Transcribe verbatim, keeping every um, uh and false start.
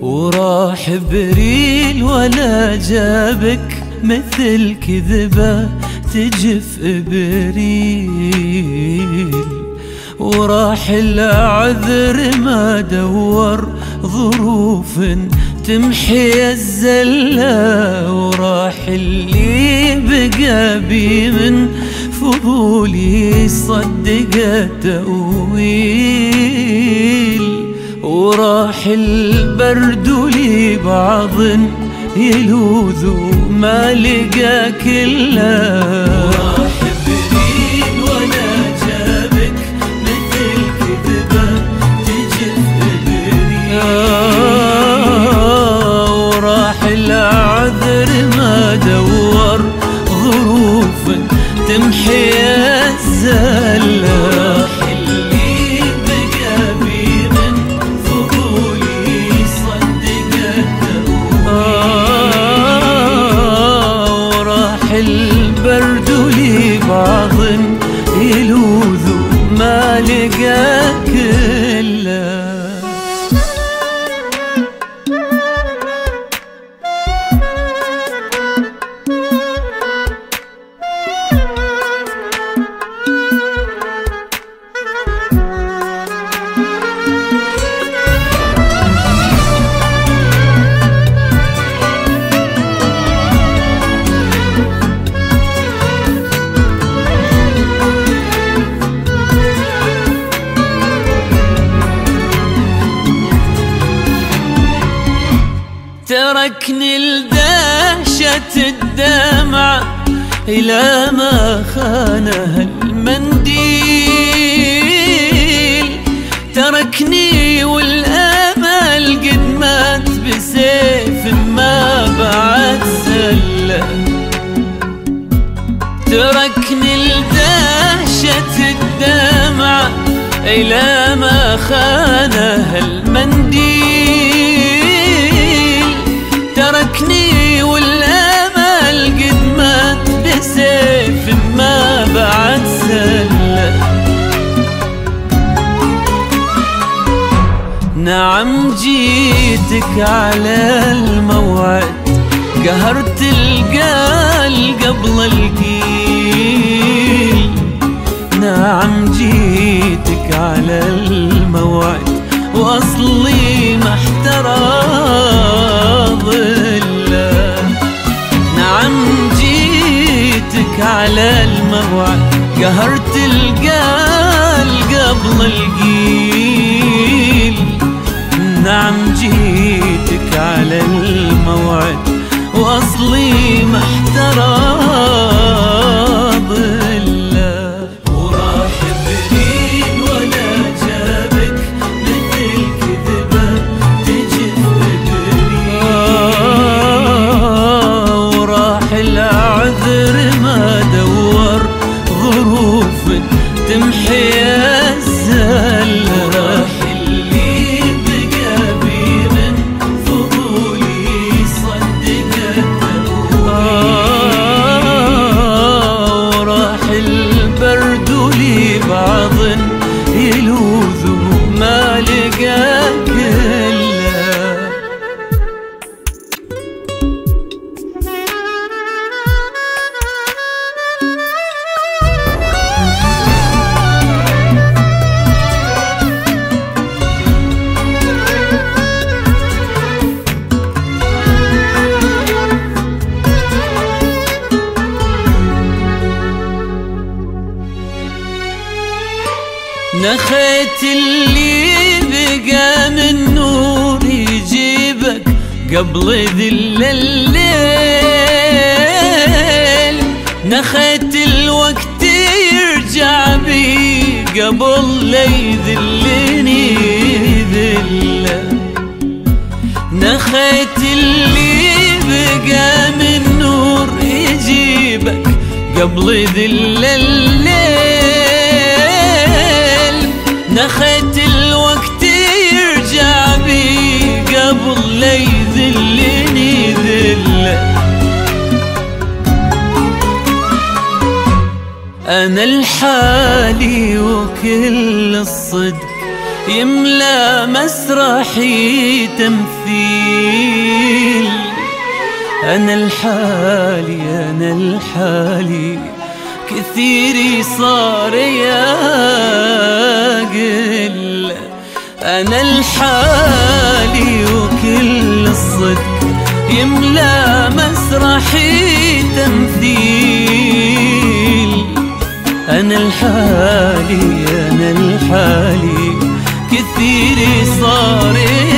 وراح بريل ولا جابك مثل كذبة تجف إبريل. وراح العذر ما دور ظروف تمحي الزلة. وراح اللي بقى بي من فضولي صدق التأويل. وراح البرد لي بعض يلوذ ما لقى كله. وراح بريل ولا جابك مثل كذبة تجف إبريل. وراح العذر ما دور ظروف تمحي الزلة. وراح اللي بقى بي من فضولي صدق التأويل. وراح البرد لي بعض يلوذ ما لقى كله. تركني لدهشة الدمع إلى ما خانها المنديل. تركني والأمل قد مات بسيف ما بعد سلة. تركني لدهشة الدمع إلى ما خانها المنديل. تركني والأمل قد مات بسيف ما بعد سلة. نعم جيتك على الموعد قهرت القال قبل القيل. نعم جيتك على الموعد وأصلي ما احترى ظله. نعم جيتك على الموعد قهرت القال قبل القيل. نعم جيتك على الموعد وأصلي ما احترى ظله. وراح بريل ولا جابك مثل كذبة تجف إبريل. وراح العذر ما دور ظروف تمحي الزلة. راح اللي بقى بي من فضولي صدق التأويل. وراح البرد لي بعض يلوذ ما لقى كله. نخيت اللي بقى من نور يجيبك قبل ذل الليل. نخيت الوقت يرجع بي قبل لا يذلني ذله. نخيت اللي بقى من نور يجيبك قبل ذل الليل. نخيت الوقت يرجع بي قبل لا يذلني ذله. أنا الحالي وكل الصدق يملى مسرحي تمثيل. تمثيل. أنا الحالي أنا الحالي كثير صار ياقل. أنا الحالي وكل الصدق يملى مسرحي تمثيل. أنا الحالي أنا الحالي كثير صار